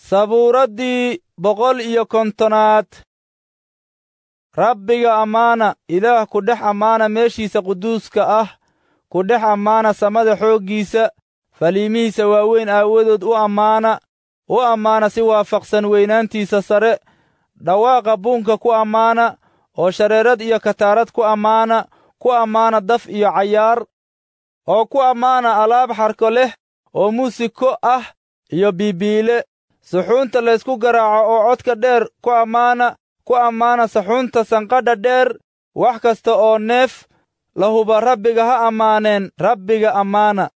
sabuuraddii 150aad. rabbiga ammaana, ilaah ku dhex ammaana meeshiisa quduuska ah, ku dhex ammaana samada xooggiisa, faliimihiisa waaweyn aawadood u ammaana si waafaqsan weynaantiisa sare. dhawaaqa buunka ku ammaana, oo shareerad iyo kataarad ku ammaana daf iyo cayaar, oo ku ammaana alaab xarko leh oo muusiko ah iyo biibiile. suxuunta laysku garaaco oo codka dheer ku ammaana saxuunta sanqadha dheer. wax kasta oo neef lahuba rabbiga ha ammaaneen, rabbiga ammaana.